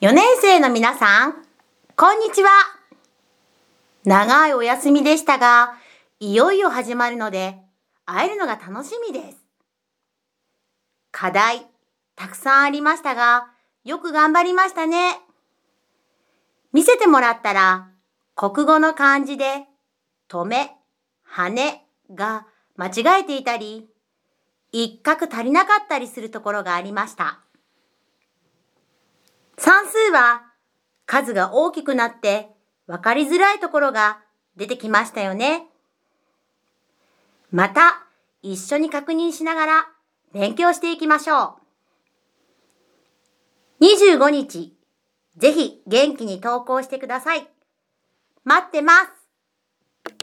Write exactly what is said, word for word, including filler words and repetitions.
よねん生の皆さん、こんにちは。長いお休みでしたが、いよいよ始まるので、会えるのが楽しみです。課題、たくさんありましたが、よく頑張りましたね。見せてもらったら、国語の漢字で、止め、はねが間違えていたり、一画足りなかったりするところがありました。算数は数が大きくなって分かりづらいところが出てきましたよね。また一緒に確認しながら勉強していきましょう。にじゅうごにち、ぜひ元気に投稿してください。待ってます。